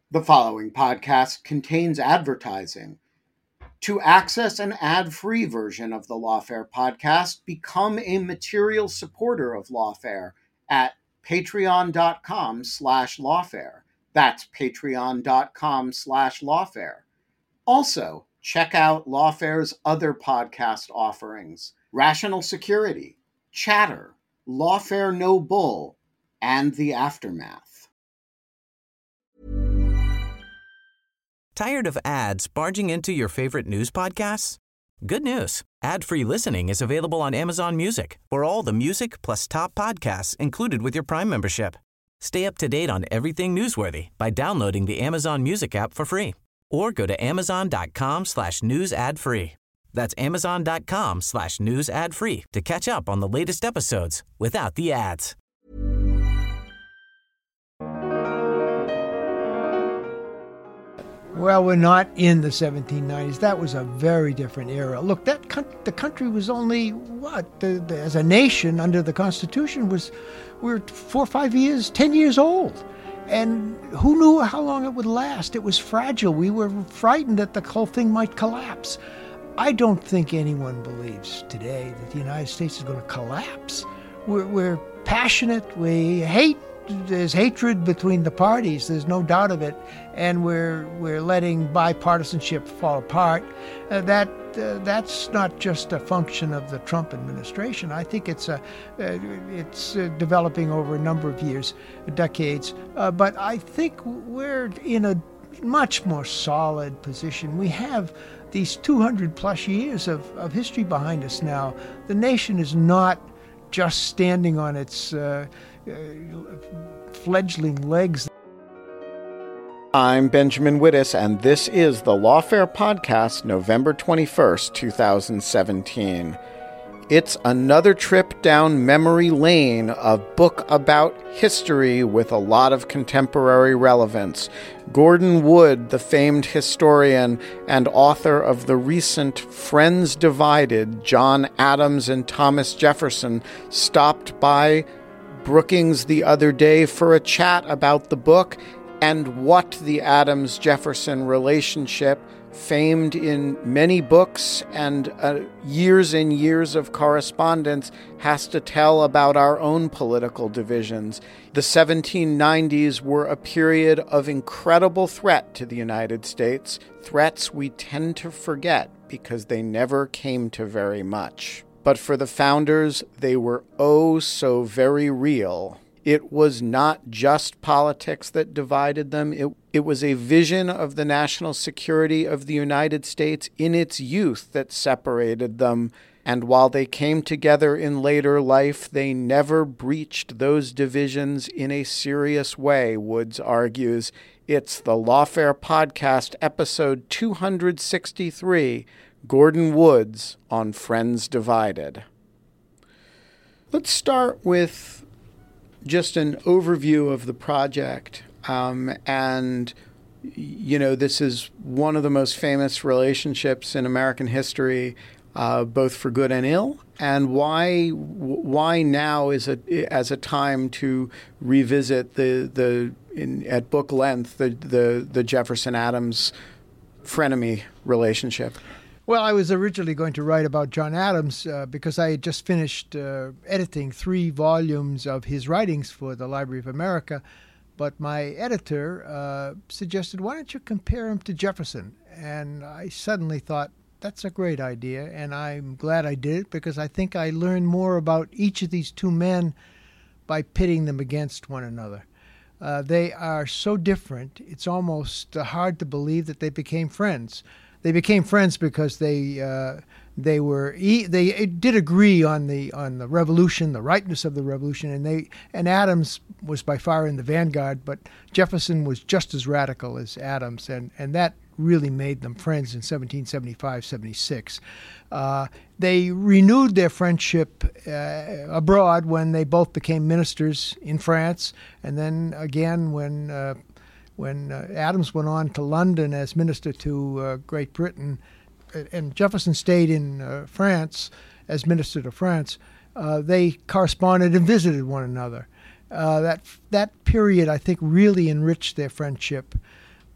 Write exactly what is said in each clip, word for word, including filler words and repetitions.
The following podcast contains advertising. To access an ad-free version of the Lawfare podcast, become a material supporter of Lawfare at patreon.com slash lawfare. That's patreon.com slash lawfare. Also, check out Lawfare's other podcast offerings: Rational Security, Chatter, Lawfare No Bull, and The Aftermath. Tired of ads barging into your favorite news podcasts? Good news. Ad-free listening is available on Amazon Music for all the music plus top podcasts included with your Prime membership. Stay up to date on everything newsworthy by downloading the Amazon Music app for free or go to amazon.com slash news ad free. That's amazon.com slash news ad free to catch up on the latest episodes without the ads. Well, we're not in the seventeen nineties. That was a very different era. Look, that con- the country was only, what, the, the, as a nation under the Constitution, was we were four or five years, ten years old. And who knew how long it would last? It was fragile. We were frightened that the whole thing might collapse. I don't think anyone believes today that the United States is going to collapse. We're, we're passionate. We hate. There's hatred between the parties. There's no doubt of it, and we're we're letting bipartisanship fall apart. Uh, that uh, that's not just a function of the Trump administration. I think it's a uh, it's uh, developing over a number of years, decades. Uh, but I think we're in a much more solid position. We have these two hundred plus years of, of history behind us now. The nation is not just standing on its uh, uh, fledgling legs. I'm Benjamin Wittes, and this is the Lawfare Podcast, November twenty-first, twenty seventeen. It's another trip down memory lane, a book about history with a lot of contemporary relevance. Gordon Wood, the famed historian and author of the recent Friends Divided, John Adams and Thomas Jefferson, stopped by Brookings the other day for a chat about the book and what the Adams-Jefferson relationship, famed in many books and uh, years and years of correspondence, has to tell about our own political divisions. The seventeen nineties were a period of incredible threat to the United States, threats we tend to forget because they never came to very much. But for the founders, they were oh so very real. It was not just politics that divided them. It, it was a vision of the national security of the United States in its youth that separated them. And while they came together in later life, they never breached those divisions in a serious way, Woods argues. It's the Lawfare Podcast, episode two hundred sixty-three, Gordon Woods on Friends Divided. Let's start with just an overview of the project. Um, and, you know, this is one of the most famous relationships in American history, uh, both for good and ill. And why why now is a as a time to revisit the the in, at book length the the, the Jefferson Adams frenemy relationship? Well, I was originally going to write about John Adams uh, because I had just finished uh, editing three volumes of his writings for the Library of America. But my editor uh, suggested, why don't you compare him to Jefferson? And I suddenly thought, that's a great idea. And I'm glad I did it because I think I learned more about each of these two men by pitting them against one another. Uh, they are so different, it's almost uh, hard to believe that they became friends. They became friends because they uh, they were they did agree on the on the revolution, the rightness of the revolution, and they and Adams was by far in the vanguard, but Jefferson was just as radical as Adams, and and that really made them friends in seventeen seventy-five seventy-six. Uh, they renewed their friendship uh, abroad when they both became ministers in France, and then again when. Uh, When uh, Adams went on to London as minister to uh, Great Britain, and Jefferson stayed in uh, France as minister to France, uh, they corresponded and visited one another. Uh, that that period, I think, really enriched their friendship.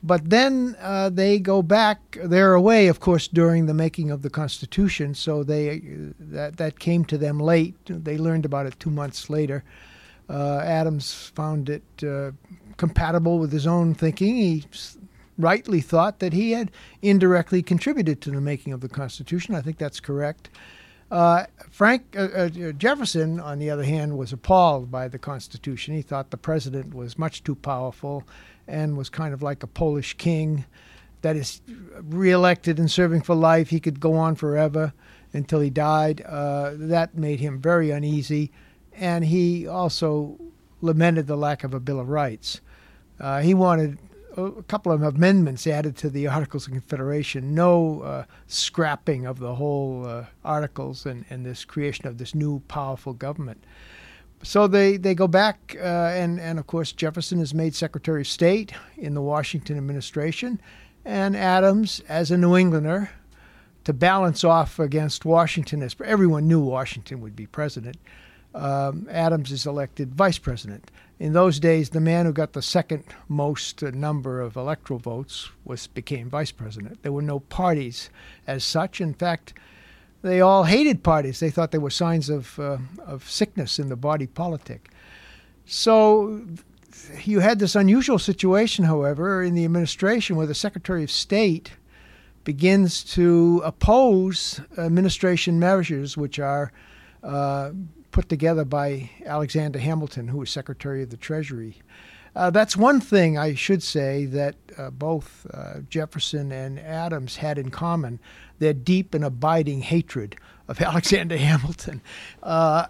But then uh, they go back. They're away, of course, during the making of the Constitution, so they that that came to them late. They learned about it two months later. Uh, Adams found it uh, compatible with his own thinking. He rightly thought that he had indirectly contributed to the making of the Constitution. I think that's correct. Uh, Frank uh, uh, Jefferson, on the other hand, was appalled by the Constitution. He thought the president was much too powerful and was kind of like a Polish king that is reelected and serving for life. He could go on forever until he died. Uh, that made him very uneasy, and he also lamented the lack of a Bill of Rights. Uh, he wanted a couple of amendments added to the Articles of Confederation, no uh, scrapping of the whole uh, articles and, and this creation of this new powerful government. So they, they go back, uh, and, and of course Jefferson is made Secretary of State in the Washington administration, and Adams, as a New Englander, to balance off against Washington, as everyone knew Washington would be president, um, Adams is elected vice president. In those days, the man who got the second most number of electoral votes was became vice president. There were no parties as such. In fact, they all hated parties. They thought they were signs of uh, of sickness in the body politic. So you had this unusual situation, however, in the administration where the Secretary of State begins to oppose administration measures which are uh, put together by Alexander Hamilton, who was Secretary of the Treasury. Uh, that's one thing I should say that uh, both uh, Jefferson and Adams had in common, their deep and abiding hatred of Alexander Hamilton. Uh,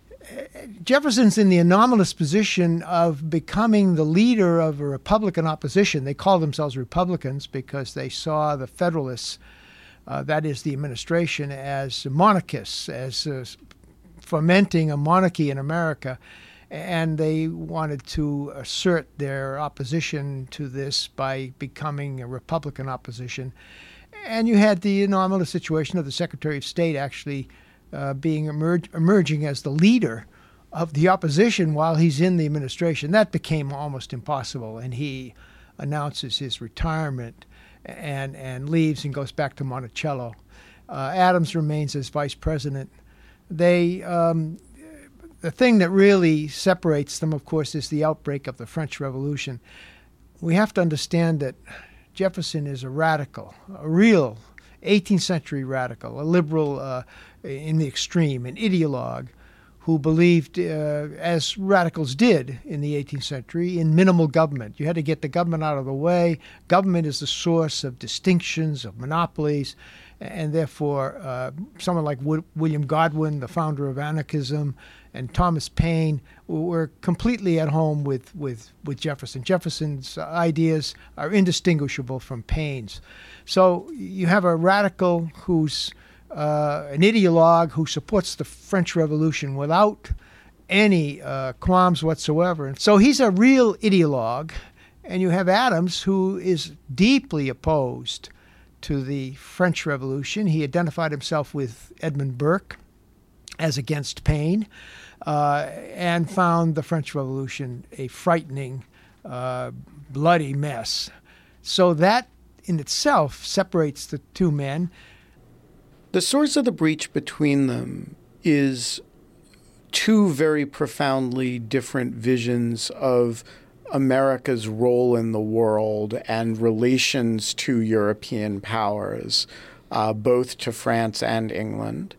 Jefferson's in the anomalous position of becoming the leader of a Republican opposition. They call themselves Republicans because they saw the Federalists, uh, that is the administration, as monarchists, as uh, fomenting a monarchy in America, and they wanted to assert their opposition to this by becoming a Republican opposition. And you had the anomalous situation of the Secretary of State actually uh, being emerg- emerging as the leader of the opposition while he's in the administration. That became almost impossible, and he announces his retirement and, and leaves and goes back to Monticello. Uh, Adams remains as vice president. They, um, the thing that really separates them, of course, is the outbreak of the French Revolution. We have to understand that Jefferson is a radical, a real eighteenth century radical, a liberal uh, in the extreme, an ideologue who believed, uh, as radicals did in the eighteenth century, in minimal government. You had to get the government out of the way. Government is the source of distinctions, of monopolies, and therefore uh, someone like w- William Godwin, the founder of anarchism, and Thomas Paine were completely at home with, with, with Jefferson. Jefferson's ideas are indistinguishable from Paine's. So you have a radical who's uh, an ideologue who supports the French Revolution without any uh, qualms whatsoever. And so he's a real ideologue. And you have Adams, who is deeply opposed to the French Revolution. He identified himself with Edmund Burke as against Paine, uh, and found the French Revolution a frightening, uh, bloody mess. So that in itself separates the two men. The source of the breach between them is two very profoundly different visions of America's role in the world and relations to European powers, uh, both to France and England,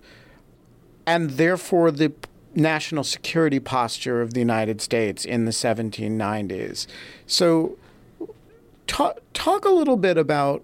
and therefore the national security posture of the United States in the seventeen nineties. So talk, talk a little bit about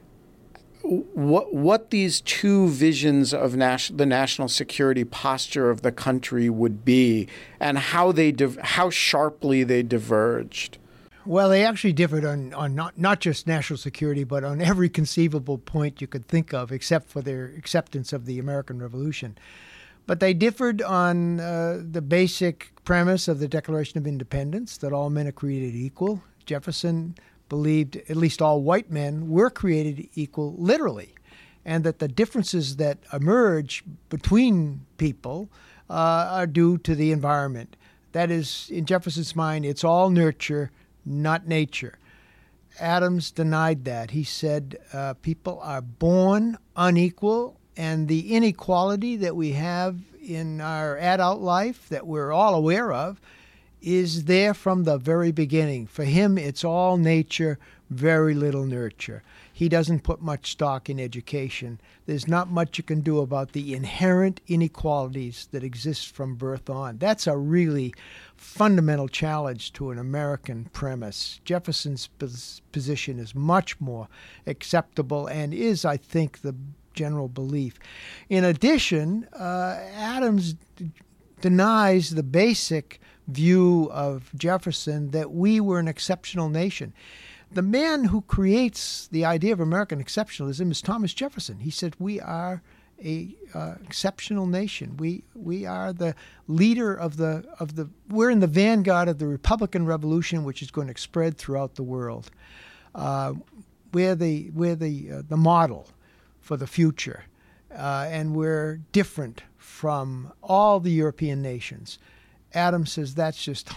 what what these two visions of nas- the national security posture of the country would be, and how they div- how sharply they diverged. Well, they actually differed on, on not, not just national security, but on every conceivable point you could think of, except for their acceptance of the American Revolution. But they differed on uh, the basic premise of the Declaration of Independence, that all men are created equal. Jefferson believed at least all white men were created equal literally, and that the differences that emerge between people uh, are due to the environment. That is, in Jefferson's mind, it's all nurture, not nature. Adams denied that. He said uh, people are born unequal, and the inequality that we have in our adult life that we're all aware of is there from the very beginning. For him, it's all nature, very little nurture. He doesn't put much stock in education. There's not much you can do about the inherent inequalities that exist from birth on. That's a really fundamental challenge to an American premise. Jefferson's pos- position is much more acceptable and is, I think, the general belief. In addition, uh, Adams d- denies the basic view of Jefferson that we were an exceptional nation. The man who creates the idea of American exceptionalism is Thomas Jefferson. He said we are a uh, exceptional nation. We we are the leader of the of the we're in the vanguard of the Republican Revolution, which is going to spread throughout the world. Uh, we're the we're the uh, the model for the future, uh, and we're different from all the European nations. Adams says that's just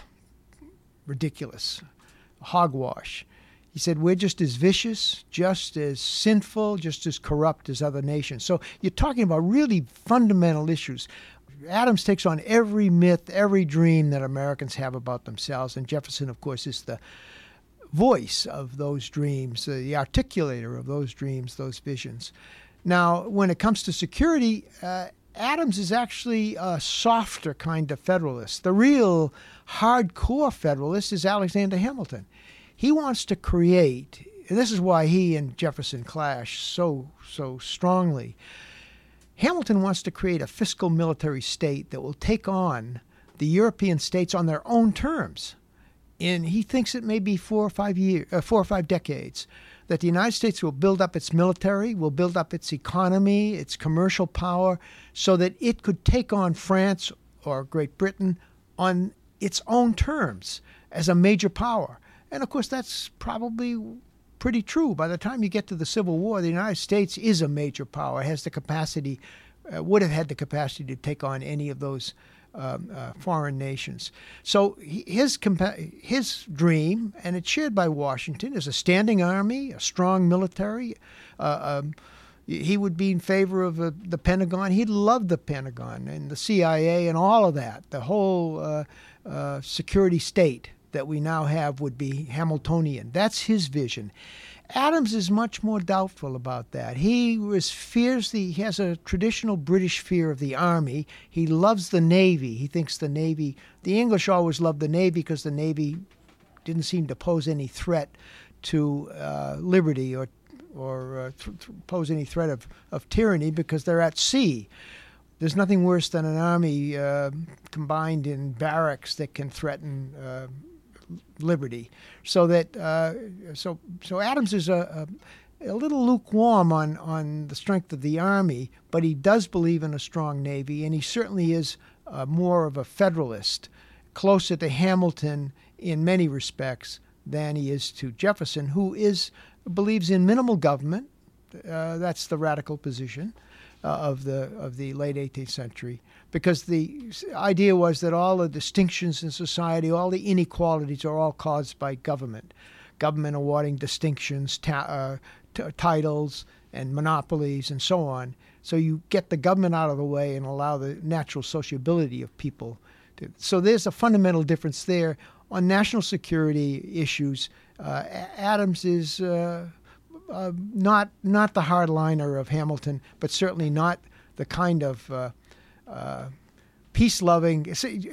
ridiculous, hogwash. He said, we're just as vicious, just as sinful, just as corrupt as other nations. So you're talking about really fundamental issues. Adams takes on every myth, every dream that Americans have about themselves. And Jefferson, of course, is the voice of those dreams, uh, the articulator of those dreams, those visions. Now, when it comes to security, uh, Adams is actually a softer kind of Federalist. The real hardcore Federalist is Alexander Hamilton. He wants to create, and this is why he and Jefferson clash so, so strongly. Hamilton wants to create a fiscal military state that will take on the European states on their own terms. And he thinks it may be four or five years, uh, four or five decades, that the United States will build up its military, will build up its economy, its commercial power, so that it could take on France or Great Britain on its own terms as a major power. And, of course, that's probably pretty true. By the time you get to the Civil War, the United States is a major power, has the capacity, uh, would have had the capacity to take on any of those um, uh, foreign nations. So his compa- his dream, and it's shared by Washington, is a standing army, a strong military. Uh, um, he would be in favor of uh, the Pentagon. He'd love the Pentagon and the C I A and all of that. The whole uh, uh, security state that we now have would be Hamiltonian. That's his vision. Adams is much more doubtful about that. He was fears the he has a traditional British fear of the Army. He loves the Navy. He thinks the Navy, the English always loved the Navy because the Navy didn't seem to pose any threat to uh, liberty or or uh, th- th- pose any threat of, of tyranny because they're at sea. There's nothing worse than an army uh, combined in barracks that can threaten uh, liberty. So that uh, so so Adams is a, a, a little lukewarm on, on the strength of the Army, but he does believe in a strong Navy, and he certainly is uh, more of a Federalist, closer to Hamilton in many respects than he is to Jefferson, who is believes in minimal government. Uh, that's the radical position uh, of the of the late eighteenth century, because the idea was that all the distinctions in society, all the inequalities are all caused by government. Government awarding distinctions, ta- uh, t- titles, and monopolies, and so on. So you get the government out of the way and allow the natural sociability of people. To, so there's a fundamental difference there. On national security issues, uh, Adams is uh, uh, not not the hardliner of Hamilton, but certainly not the kind of uh, uh, peace-loving.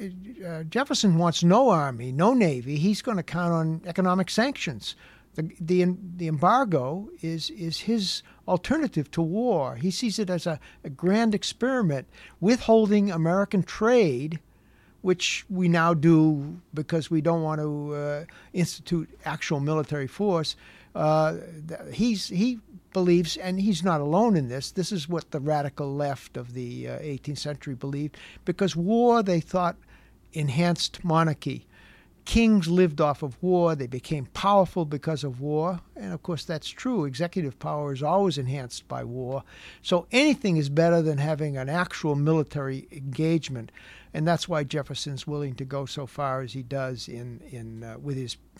Uh, Jefferson wants no army, no navy. He's going to count on economic sanctions. The, the the embargo is is his alternative to war. He sees it as a, a grand experiment, withholding American trade, which we now do because we don't want to uh, institute actual military force. Uh, he's he believes, and he's not alone in this, this is what the radical left of the uh, eighteenth century believed, because war, they thought, enhanced monarchy. Kings lived off of war. They became powerful because of war. And, of course, that's true. Executive power is always enhanced by war. So anything is better than having an actual military engagement. And that's why Jefferson's willing to go so far as he does in, in uh, with his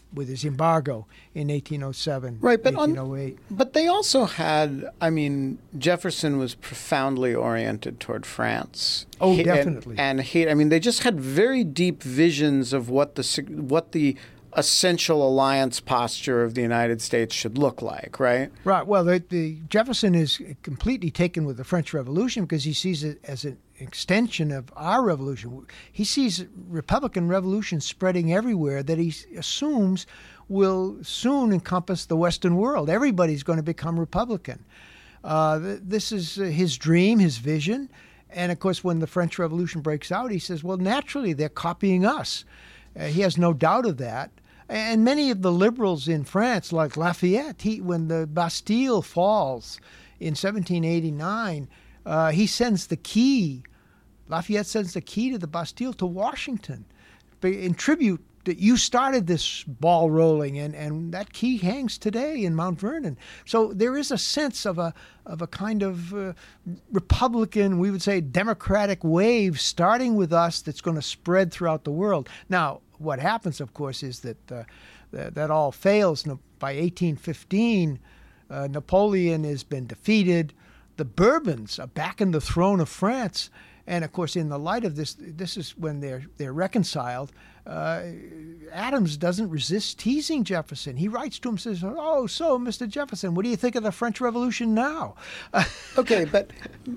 with his embargo in eighteen oh seven, right, but eighteen oh eight. On, but they also had, I mean, Jefferson was profoundly oriented toward France. Oh, he, definitely. And, and hate. I mean, they just had very deep visions of what the what the essential alliance posture of the United States should look like, right? Right. Well, the, the Jefferson is completely taken with the French Revolution because he sees it as an extension of our revolution. He sees Republican revolution spreading everywhere that he assumes will soon encompass the Western world. Everybody's going to become Republican. Uh, th- this is his dream, his vision. And, of course, when the French Revolution breaks out, he says, well, naturally, they're copying us. Uh, he has no doubt of that. And many of the liberals in France, like Lafayette, he, when the Bastille falls in seventeen eighty-nine, uh, he sends the key. Lafayette sends the key to the Bastille to Washington in tribute that you started this ball rolling, and, and that key hangs today in Mount Vernon. So there is a sense of a of a kind of uh, Republican, we would say democratic wave starting with us that's going to spread throughout the world. Now, what happens, of course, is that uh, that, that all fails. By eighteen fifteen, uh, Napoleon has been defeated. The Bourbons are back in the throne of France. And, of course, in the light of this, this is when they're they're reconciled. Uh, Adams doesn't resist teasing Jefferson. He writes to him, says, oh, so, Mister Jefferson, what do you think of the French Revolution now? Okay, but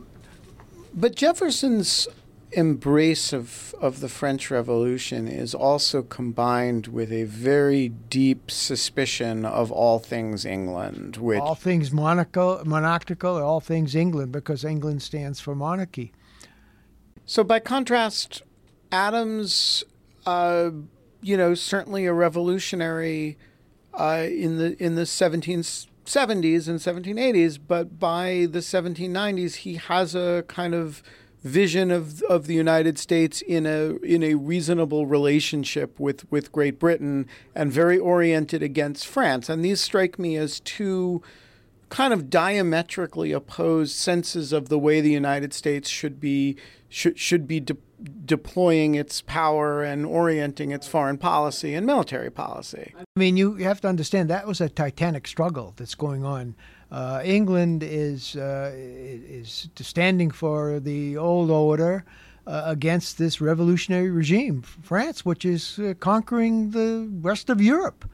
but Jefferson's embrace of, of the French Revolution is also combined with a very deep suspicion of all things England. Which, all things monarchical, monarchical, all things England, because England stands for monarchy. So by contrast, Adams, uh, you know, certainly a revolutionary uh, in the in the seventeen seventies and seventeen eighties, but by the seventeen nineties, he has a kind of vision of of the United States in a in a reasonable relationship with, with Great Britain and very oriented against France. And these strike me as two kind of diametrically opposed senses of the way the United States should be should should be de- deploying its power and orienting its foreign policy and military policy. I mean, you have to understand that was a titanic struggle that's going on. Uh, England is uh, is standing for the old order uh, against this revolutionary regime, France, which is uh, conquering the rest of Europe.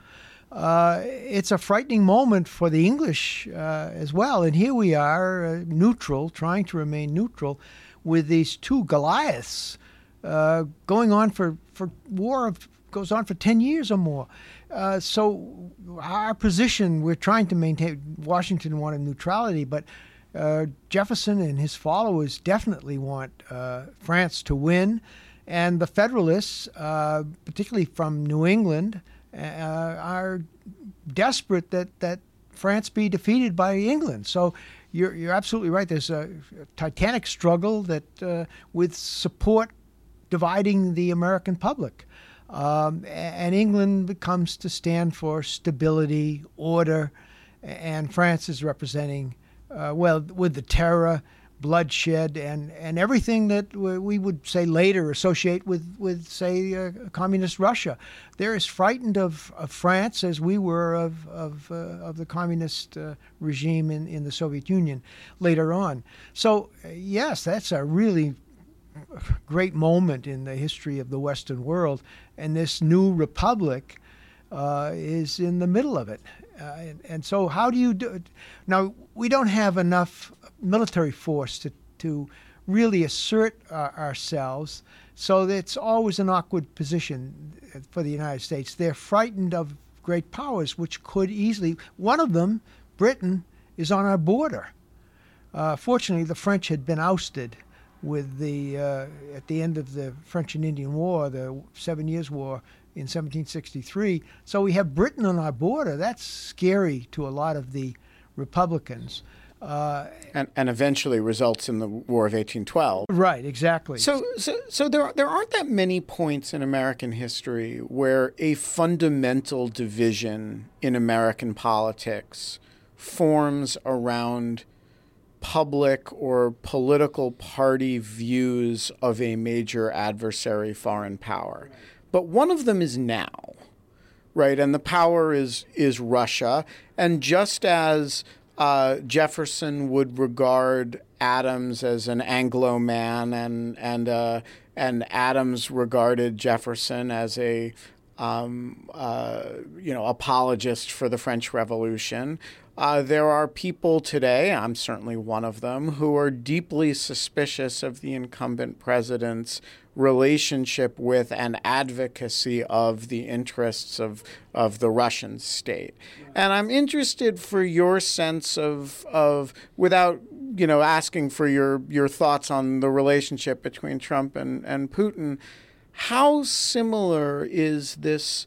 Uh, it's a frightening moment for the English uh, as well. And here we are, uh, neutral, trying to remain neutral, with these two Goliaths uh, going on for, for war of, goes on for ten years or more. Uh, so our position, we're trying to maintain, Washington wanted neutrality, but uh, Jefferson and his followers definitely want uh, France to win. And the Federalists, uh, particularly from New England, uh, are desperate that, that France be defeated by England. So you're, you're absolutely right. There's a, a titanic struggle that uh, with support dividing the American public. Um, and England comes to stand for stability, order, and France is representing, uh, well, with the terror, bloodshed, and, and everything that we would say later associate with, with say, uh, communist Russia. They're as frightened of, of France as we were of of, uh, of the communist uh, regime in, in the Soviet Union later on. So, uh, yes, that's a really great moment in the history of the Western world, and this new republic uh, is in the middle of it. Uh, and, and so how do you do it? Now, we don't have enough military force to, to really assert uh, ourselves, so it's always an awkward position for the United States. They're frightened of great powers, which could easily, one of them, Britain, is on our border. Uh, fortunately, the French had been ousted with the uh, at the end of the French and Indian War, the Seven Years' War in seventeen sixty-three. So we have Britain on our border. That's scary to a lot of the Republicans. Uh, and, and eventually results in the War of eighteen twelve. Right, exactly. So, so, so there there aren't that many points in American history where a fundamental division in American politics forms around public or political party views of a major adversary foreign power. But one of them is now, right? And the power is is Russia. And just as uh, Jefferson would regard Adams as an Anglo man, and and uh, and Adams regarded Jefferson as a um, uh, you know apologist for the French Revolution. Uh, there are people today, I'm certainly one of them, who are deeply suspicious of the incumbent president's relationship with and advocacy of the interests of, of the Russian state. And I'm interested for your sense of, of without you know, asking for your, your thoughts on the relationship between Trump and, and Putin, how similar is this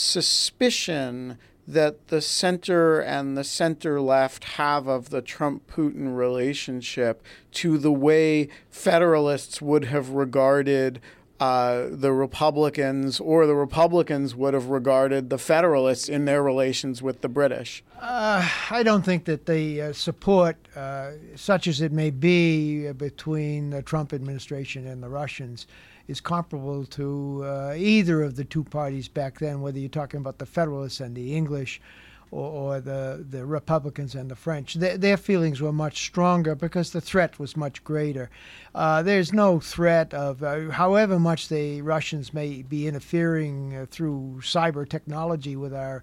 suspicion that the center and the center left have of the Trump-Putin relationship to the way Federalists would have regarded uh, the Republicans, or the Republicans would have regarded the Federalists in their relations with the British? Uh, I don't think that the uh, support, uh, such as it may be, uh, between the Trump administration and the Russians is comparable to uh, either of the two parties back then, whether you're talking about the Federalists and the English or, or the, the Republicans and the French. Their, their feelings were much stronger because the threat was much greater. Uh, there's no threat of, uh, however much the Russians may be interfering uh, through cyber technology with our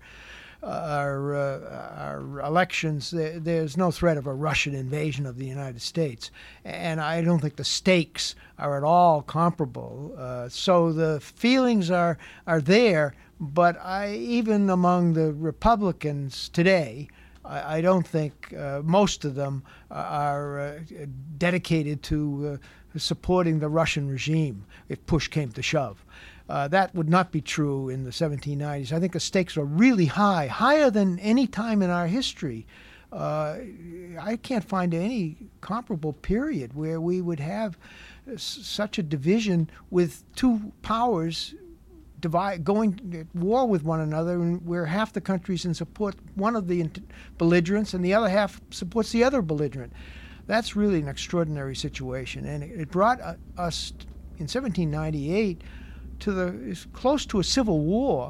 Our, uh, our elections, there, there's no threat of a Russian invasion of the United States. And I don't think the stakes are at all comparable. Uh, so the feelings are, are there, but I, even among the Republicans today, I, I don't think uh, most of them are uh, dedicated to uh, supporting the Russian regime if push came to shove. Uh, that would not be true in the seventeen nineties. I think the stakes are really high, higher than any time in our history. Uh, I can't find any comparable period where we would have s- such a division with two powers divide, going at war with one another, and where half the country's in support one of the belligerents and the other half supports the other belligerent. That's really an extraordinary situation, and it, it brought uh, us in seventeen ninety-eight to the as close to a civil war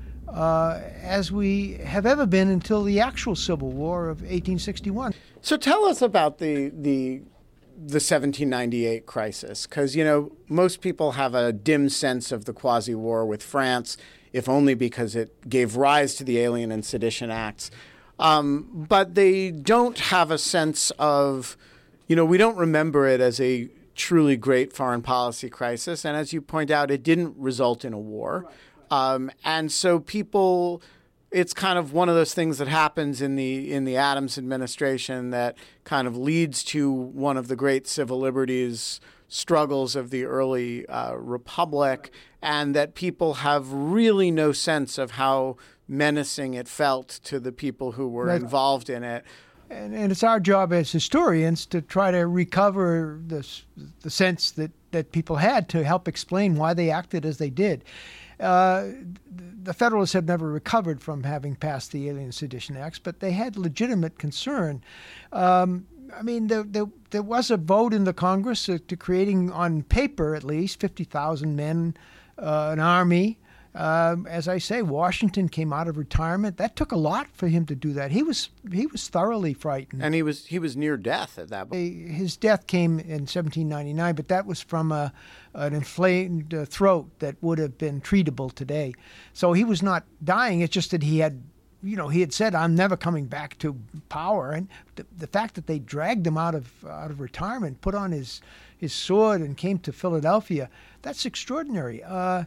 uh, as we have ever been until the actual Civil War of eighteen sixty-one. So tell us about the the the seventeen ninety-eight crisis, because you know most people have a dim sense of the quasi-war with France, if only because it gave rise to the Alien and Sedition Acts, um, but they don't have a sense of, you know, we don't remember it as a truly great foreign policy crisis. And as you point out, it didn't result in a war. Um, and so people, it's kind of one of those things that happens in the in the Adams administration that kind of leads to one of the great civil liberties struggles of the early uh, republic, and that people have really no sense of how menacing it felt to the people who were right. involved in it. And, and it's our job as historians to try to recover this, the sense that, that people had to help explain why they acted as they did. Uh, the Federalists have never recovered from having passed the Alien and Sedition Acts, but they had legitimate concern. Um, I mean, there, there, there was a vote in the Congress uh, to creating, on paper at least, fifty thousand men, uh, an army. Um, as I say, Washington came out of retirement. That took a lot for him to do that. He was he was thoroughly frightened, and he was he was near death at that point. His death came in seventeen ninety-nine, but that was from a an inflamed uh, throat that would have been treatable today. So he was not dying. It's just that he had, you know, he had said, "I'm never coming back to power," and the, the fact that they dragged him out of out of retirement, put on his his sword, and came to Philadelphia, that's extraordinary. Uh,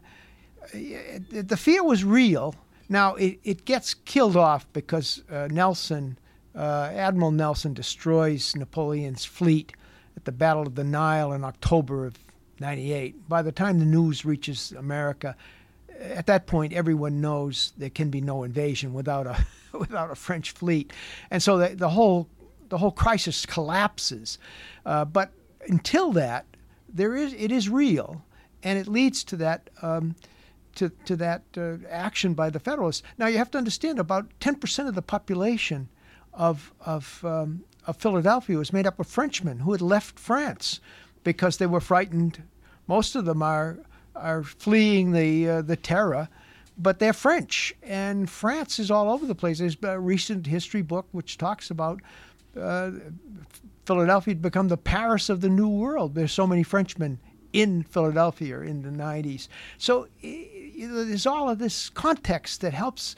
The fear was real. Now, it, it gets killed off because uh, Nelson, uh, Admiral Nelson, destroys Napoleon's fleet at the Battle of the Nile in October of ninety-eight. By the time the news reaches America, at that point, everyone knows there can be no invasion without a without a French fleet, and so the, the whole the whole crisis collapses. Uh, but until that, there is it is real, and it leads to that. Um, to, to that uh, action by the Federalists. Now, you have to understand, about ten percent of the population of, of, um, of Philadelphia was made up of Frenchmen who had left France because they were frightened. Most of them are, are fleeing the, uh, the terror but they're French, and France is all over the place. There's a recent history book which talks about uh, Philadelphia had become the Paris of the New World. There's so many Frenchmen in Philadelphia in the nineties. So you know, there's all of this context that helps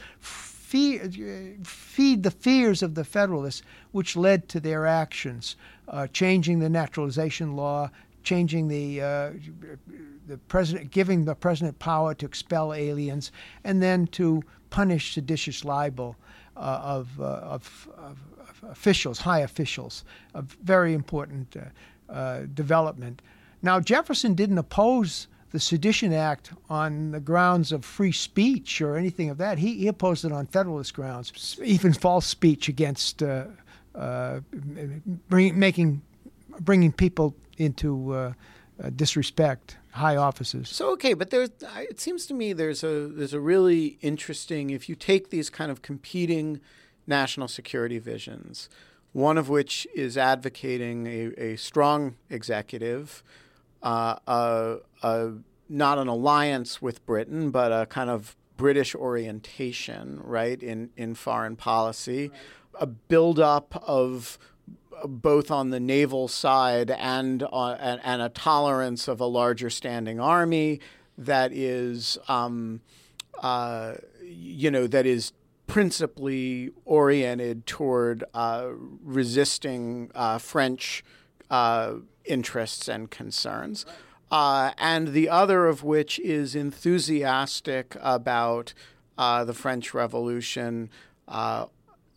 feed, feed the fears of the Federalists, which led to their actions, uh, changing the naturalization law, changing the uh, the president, giving the president power to expel aliens, and then to punish seditious libel uh, of, uh, of, of, of officials, high officials, a very important uh, uh, development. Now, Jefferson didn't oppose the Sedition Act on the grounds of free speech or anything of that. He, he opposed it on Federalist grounds, even false speech against uh, uh, bring, making, bringing people into uh, uh, disrespect, high offices. So, okay, but there's, it seems to me there's a there's a really interesting, if you take these kind of competing national security visions, one of which is advocating a, a strong executive, uh, a, a, not an alliance with Britain, but a kind of British orientation, right, in, in foreign policy, a buildup of both on the naval side and, uh, and and a tolerance of a larger standing army that is, um, uh, you know, that is principally oriented toward uh, resisting uh, French uh, interests and concerns, uh, and the other of which is enthusiastic about uh, the French Revolution, uh,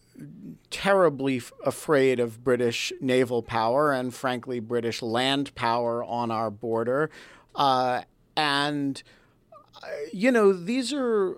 terribly f- afraid of British naval power and, frankly, British land power on our border. Uh, and, uh, you know, these are, uh,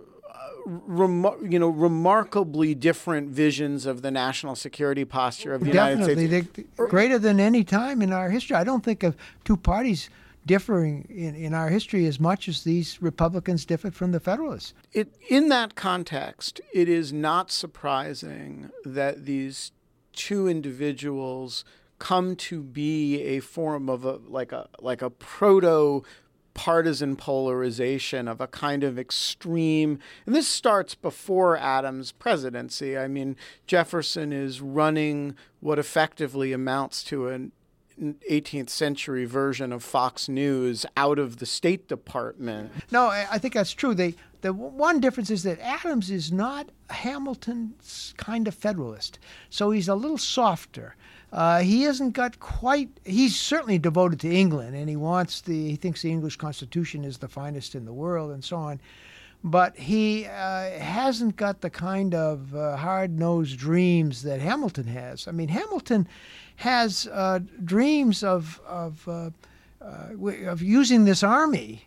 remar- you know, remarkably different visions of the national security posture of the Definitely. United States. Definitely. Greater than any time in our history. I don't think of two parties differing in, in our history as much as these Republicans differed from the Federalists. It, in that context, it is not surprising that these two individuals come to be a form of a like a like a proto partisan polarization of a kind of extreme, and this starts before Adams' presidency. I mean, Jefferson is running what effectively amounts to an eighteenth century version of Fox News out of the State Department. No, I think that's true. They, the one difference is that Adams is not Hamilton's kind of Federalist, so he's a little softer. Uh, he hasn't got quite. He's certainly devoted to England, and he wants the. He thinks the English Constitution is the finest in the world, and so on. But he uh, hasn't got the kind of uh, hard-nosed dreams that Hamilton has. I mean, Hamilton has uh, dreams of of uh, uh, of using this army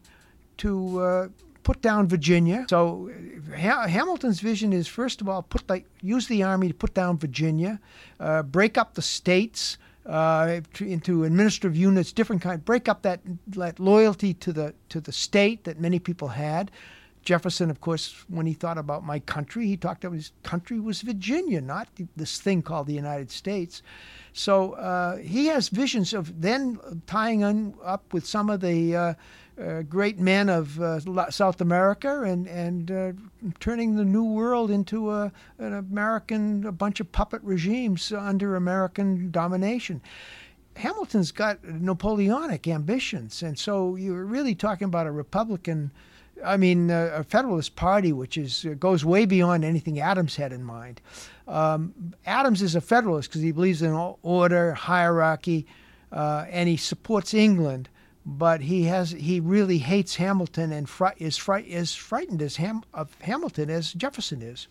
to uh, put down Virginia. So ha- Hamilton's vision is, first of all, put like use the army to put down Virginia, uh, break up the states uh, into administrative units, different kind, break up that, that loyalty to the to the state that many people had. Jefferson, of course, when he thought about my country, he talked about his country was Virginia, not this thing called the United States. So uh, he has visions of then tying on up with some of the uh, uh, great men of uh, South America and and uh, turning the New World into a, an American, a bunch of puppet regimes under American domination. Hamilton's got Napoleonic ambitions, and so you're really talking about a Republican. I mean, uh, a Federalist Party, which is uh, goes way beyond anything Adams had in mind. Um, Adams is a Federalist because he believes in order, hierarchy, uh, and he supports England. But he has he really hates Hamilton and fri- is fri- is frightened as Ham- of Hamilton as Jefferson is.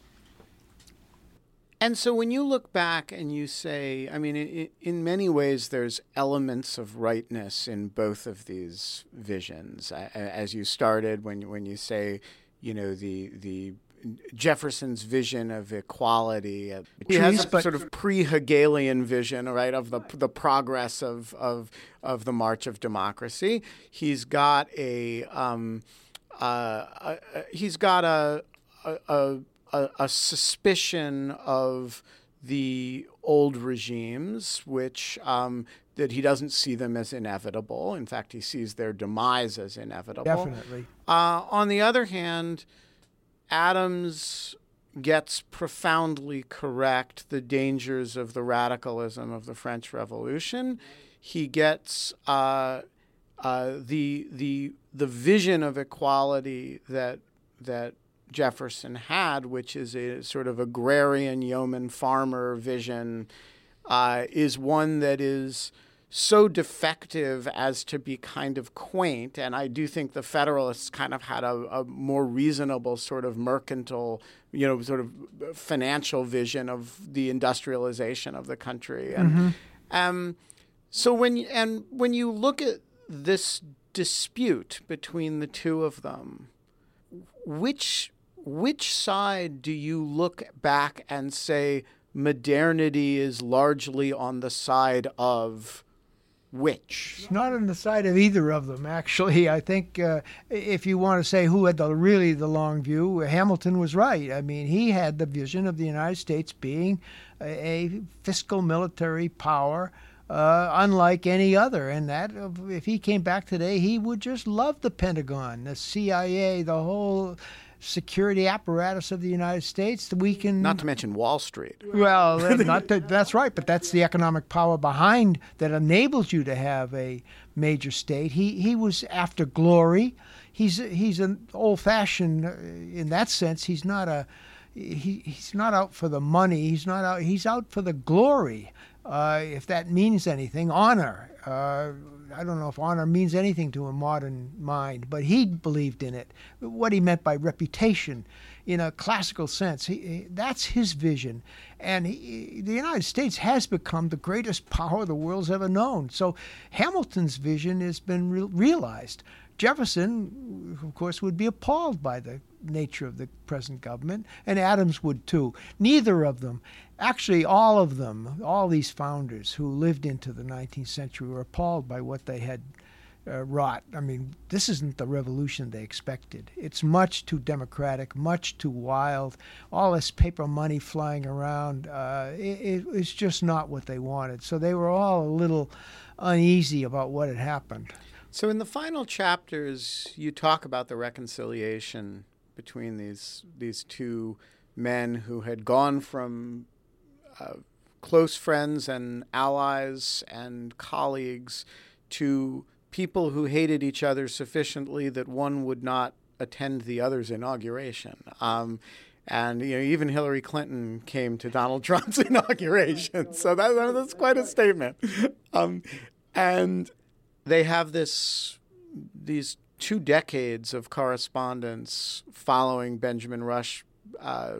And so when you look back and you say, I mean, in, in many ways, there's elements of rightness in both of these visions. As you started, when when you say, you know, the the Jefferson's vision of equality, he has a but, sort of pre-Hegelian vision, right, of the the progress of of of the march of democracy. He's got a um, uh, a, he's got a a, a A, a suspicion of the old regimes, which um, that he doesn't see them as inevitable. In fact, he sees their demise as inevitable. Definitely. Uh, on the other hand, Adams gets profoundly correct the dangers of the radicalism of the French Revolution. He gets uh, uh, the the the vision of equality that that Jefferson had, which is a sort of agrarian yeoman farmer vision, uh, is one that is so defective as to be kind of quaint. And I do think the Federalists kind of had a, a more reasonable sort of mercantile, you know, sort of financial vision of the industrialization of the country. And Mm-hmm. um, so when you, and when you look at this dispute between the two of them, which which side do you look back and say modernity is largely on the side of which? It's not on the side of either of them, actually. I think uh, if you want to say who had the really the long view, Hamilton was right. I mean, he had the vision of the United States being a, a fiscal military power uh, unlike any other. And that, if he came back today, he would just love the Pentagon, the C I A, the whole security apparatus of the United States. We can Not to mention Wall Street. Well, not that, that's right, but that's the economic power behind that enables you to have a major state. He he was after glory. He's he's an old-fashioned in that sense. He's not a he, he's not out for the money. He's not out. He's out for the glory. Uh, if that means anything, honor. Uh, I don't know if honor means anything to a modern mind, but he believed in it. What he meant by reputation, in a classical sense, he, that's his vision. And he, the United States has become the greatest power the world's ever known. So Hamilton's vision has been re- realized. Jefferson, of course, would be appalled by the nature of the present government, and Adams would too. Neither of them, actually all of them, all these founders who lived into the nineteenth century were appalled by what they had uh, wrought. I mean, this isn't the revolution they expected. It's much too democratic, much too wild, all this paper money flying around. Uh, it, it, it's just not what they wanted. So they were all a little uneasy about what had happened. So in the final chapters, you talk about the reconciliation between these these two men who had gone from uh, close friends and allies and colleagues to people who hated each other sufficiently that one would not attend the other's inauguration. Um, and you know, even Hillary Clinton came to Donald Trump's inauguration. So that, that's quite a statement. Um, and they have this these two decades of correspondence following Benjamin Rush uh,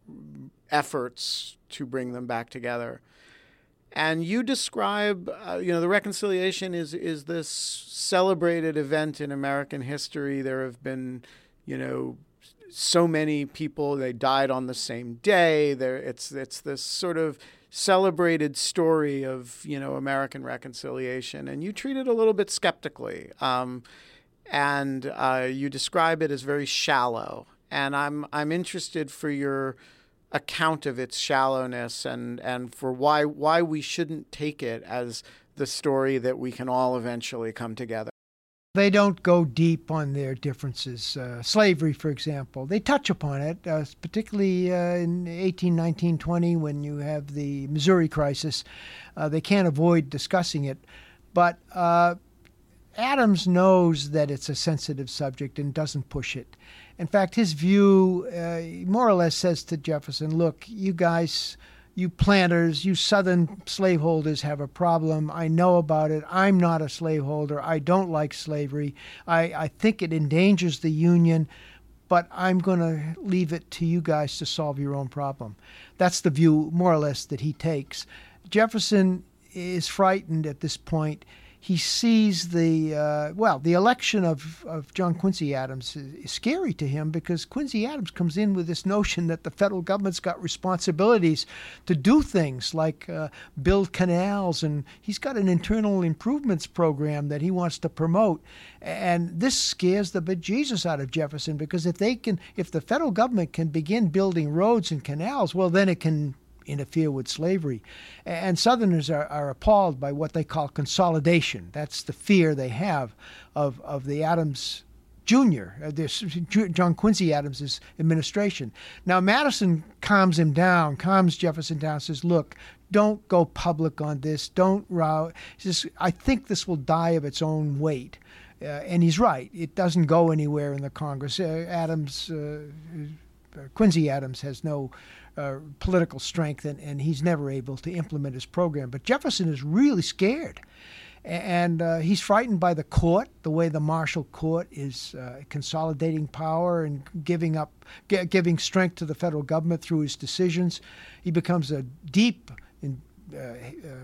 efforts to bring them back together. And you describe, uh, you know, the reconciliation is is this celebrated event in American history. There have been, you know, so many people, they died on the same day. There, it's it's this sort of celebrated story of, you know, American reconciliation. And you treat it a little bit skeptically. Um, and uh, you describe it as very shallow. And I'm I'm interested for your account of its shallowness and, and for why why we shouldn't take it as the story that we can all eventually come together. They don't go deep on their differences. Uh, slavery, for example, they touch upon it, uh, particularly uh, in eighteen nineteen twenty when you have the Missouri crisis. Uh, they can't avoid discussing it. But uh, Adams knows that it's a sensitive subject and doesn't push it. In fact, his view uh, more or less says to Jefferson, look, you guys, you planters, you Southern slaveholders have a problem. I know about it. I'm not a slaveholder. I don't like slavery. I, I think it endangers the Union, but I'm going to leave it to you guys to solve your own problem. That's the view, more or less, that he takes. Jefferson is frightened at this point. He sees the, uh, well, the election of, of John Quincy Adams is, is scary to him because Quincy Adams comes in with this notion that the federal government's got responsibilities to do things like uh, build canals, and he's got an internal improvements program that he wants to promote. And this scares the bejesus out of Jefferson because if they can, if the federal government can begin building roads and canals, well, then it can interfere with slavery. And Southerners are, are appalled by what they call consolidation. That's the fear they have of, of the Adams Junior, uh, this John Quincy Adams' administration. Now, Madison calms him down, calms Jefferson down, says, look, don't go public on this. Don't row. He says, I think this will die of its own weight. Uh, and he's right. It doesn't go anywhere in the Congress. Uh, Adams, uh, uh, Quincy Adams has no uh, political strength, and, and he's never able to implement his program. But Jefferson is really scared. And uh, he's frightened by the court, the way the Marshall Court is uh, consolidating power and giving up, g- giving strength to the federal government through his decisions. He becomes a deep in, uh, uh,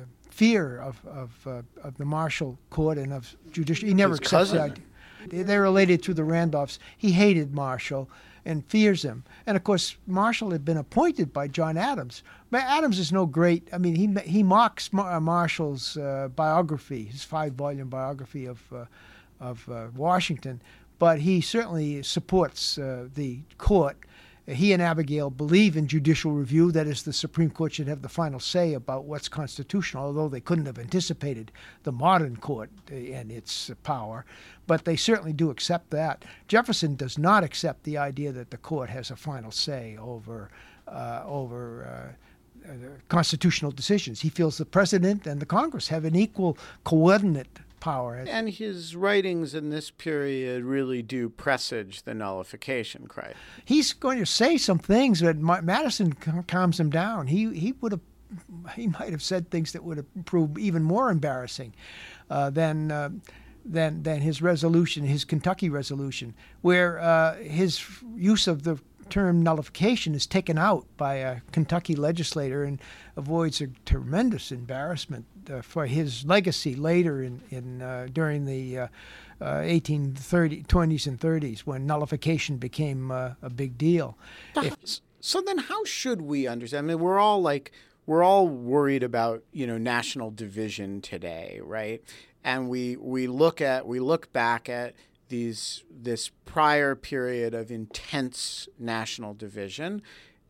fear of of, uh, of the Marshall Court and of judicial. He never His accepts the cousin. idea. They're related through the Randolphs. He hated Marshall and fears him. And of course, Marshall had been appointed by John Adams. But Adams is no great. I mean, he he mocks Mar- Marshall's uh, biography, his five-volume biography of uh, of uh, Washington. But he certainly supports uh, the court. He and Abigail believe in judicial review, that is, the Supreme Court should have the final say about what's constitutional, although they couldn't have anticipated the modern court and its power. But they certainly do accept that. Jefferson does not accept the idea that the court has a final say over uh, over uh, uh, constitutional decisions. He feels the president and the Congress have an equal coordinate power. And his writings in this period really do presage the nullification crisis. He's going to say some things, but Madison calms him down. He he would have, he might have said things that would have proved even more embarrassing uh, than uh, than than his resolution, his Kentucky resolution, where uh, his use of the term nullification is taken out by a Kentucky legislator and avoids a tremendous embarrassment uh, for his legacy later in, in uh, during the uh, uh, eighteen twenties and thirties, when nullification became uh, a big deal. If, so then how should we understand? I mean, we're all like, we're all worried about, you know, national division today, right? And we we look at, we look back at these this prior period of intense national division,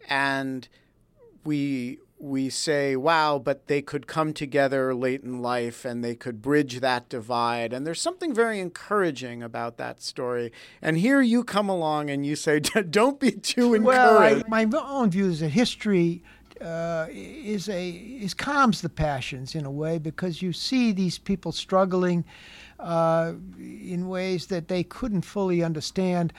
and we we say, wow, but they could come together late in life and they could bridge that divide. And there's something very encouraging about that story. And here you come along and you say, don't be too encouraged. Well, I, my own view is that history uh, is a is calms the passions in a way, because you see these people struggling Uh, in ways that they couldn't fully understand.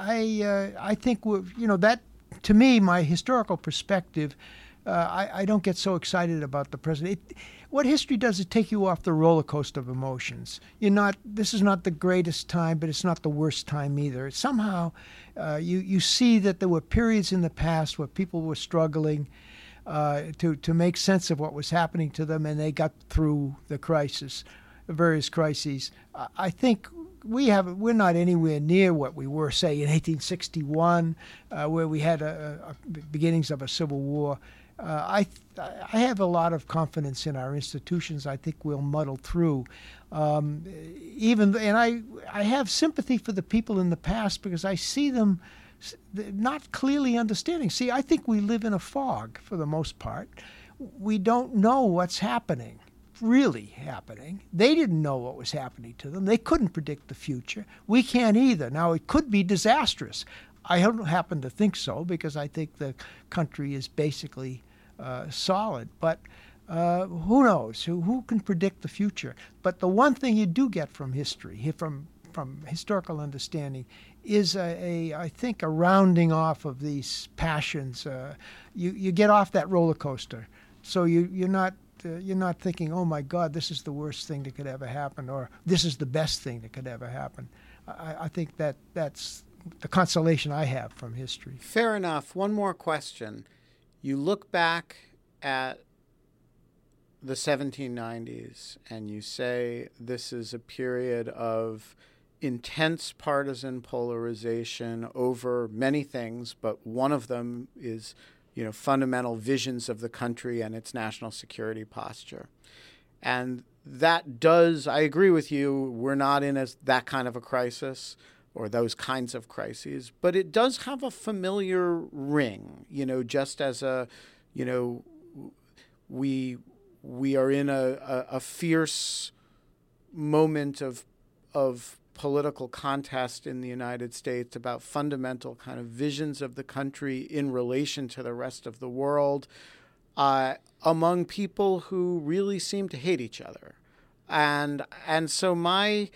I uh, I think we're, you know, that to me, my historical perspective, uh, I, I don't get so excited about the present. It, what history does is take you off the roller coaster of emotions. You're not. This is not the greatest time, but it's not the worst time either. Somehow, uh, you you see that there were periods in the past where people were struggling uh, to to make sense of what was happening to them, and they got through the crisis. Various crises. I think we have we're not anywhere near what we were, say, in eighteen sixty-one, uh, where we had a, a beginnings of a civil war. Uh, I I have a lot of confidence in our institutions. I think we'll muddle through. Um, even and I I have sympathy for the people in the past, because I see them not clearly understanding. See, I think we live in a fog for the most part. We don't know what's happening. Really happening. They didn't know what was happening to them. They couldn't predict the future. We can't either. Now, it could be disastrous. I don't happen to think so, because I think the country is basically uh, solid. But uh, who knows? Who, who can predict the future? But the one thing you do get from history, from from historical understanding, is a, a I think, a rounding off of these passions. Uh, you you get off that roller coaster, so you you're not. Uh, you're not thinking, oh, my God, this is the worst thing that could ever happen, or this is the best thing that could ever happen. I, I think that that's the consolation I have from history. Fair enough. One more question. You look back at the seventeen nineties and you say this is a period of intense partisan polarization over many things, but one of them is, you know, fundamental visions of the country and its national security posture. And that does, I agree with you, we're not in a, that kind of a crisis or those kinds of crises, but it does have a familiar ring, you know, just as a, you know, we we are in a, a, a fierce moment of of political contest in the United States, about fundamental kind of visions of the country in relation to the rest of the world, uh, among people who really seem to hate each other. And and so my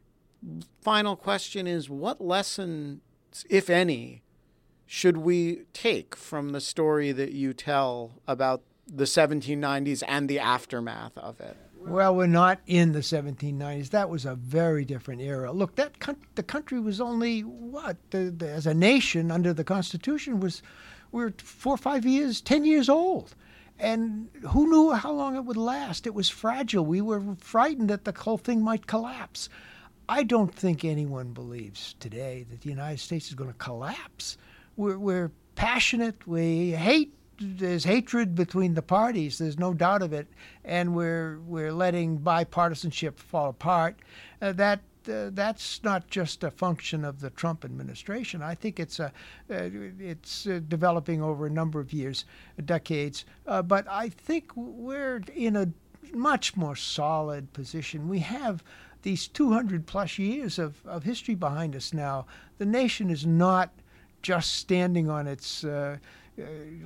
final question is, what lessons, if any, should we take from the story that you tell about the seventeen nineties and the aftermath of it? Well, we're not in the seventeen nineties. That was a very different era. Look, that con- the country was only, what, the, the, as a nation under the Constitution, was we were four or five years, ten years old. And who knew how long it would last? It was fragile. We were frightened that the whole thing might collapse. I don't think anyone believes today that the United States is going to collapse. We're, we're passionate. We hate. There's hatred between the parties. There's no doubt of it. And we're we're letting bipartisanship fall apart. Uh, that uh, that's not just a function of the Trump administration. I think it's a uh, it's uh, developing over a number of years, decades. Uh, but I think we're in a much more solid position. We have these two hundred plus years of, of history behind us now. The nation is not just standing on its uh, uh,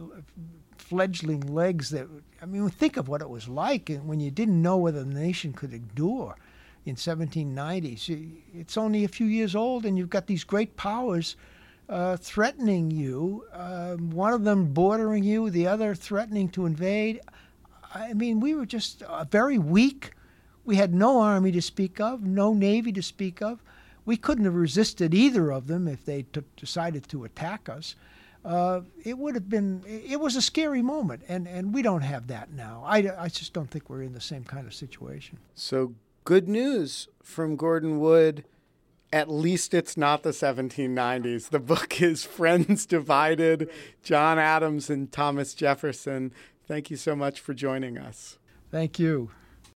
fledgling legs. That I mean, think of what it was like when you didn't know whether the nation could endure in seventeen nineties. It's only a few years old, and you've got these great powers uh, threatening you, uh, one of them bordering you, the other threatening to invade. I mean, we were just uh, very weak. We had no army to speak of, no navy to speak of. We couldn't have resisted either of them if they t- decided to attack us. Uh, it would have been, it was a scary moment, and, and we don't have that now. I, I just don't think we're in the same kind of situation. So good news from Gordon Wood. At least it's not the seventeen nineties. The book is Friends Divided, John Adams and Thomas Jefferson. Thank you so much for joining us. Thank you.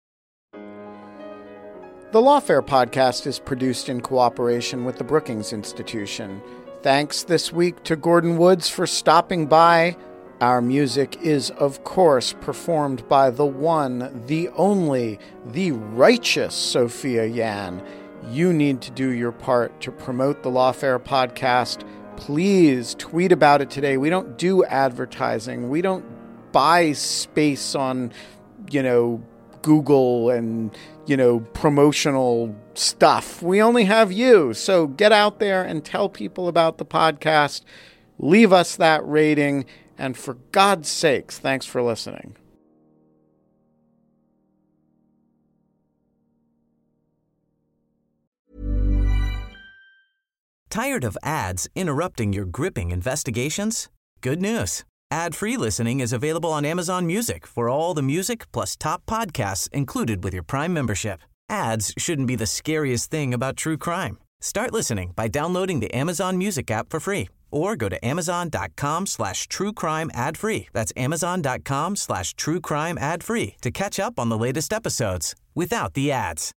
The Lawfare podcast is produced in cooperation with the Brookings Institution. Thanks this week to Gordon Woods for stopping by. Our music is, of course, performed by the one, the only, the righteous Sophia Yan. You need to do your part to promote the Lawfare podcast. Please tweet about it today. We don't do advertising. We don't buy space on, you know, Google and, you know, promotional stuff. We only have you. So get out there and tell people about the podcast. Leave us that rating. And for God's sakes, thanks for listening. Tired of ads interrupting your gripping investigations? Good news. Ad-free listening is available on Amazon Music for all the music plus top podcasts included with your Prime membership. Ads shouldn't be the scariest thing about true crime. Start listening by downloading the Amazon Music app for free or go to amazon.com slash true crime ad free. That's amazon.com slash true crime ad free to catch up on the latest episodes without the ads.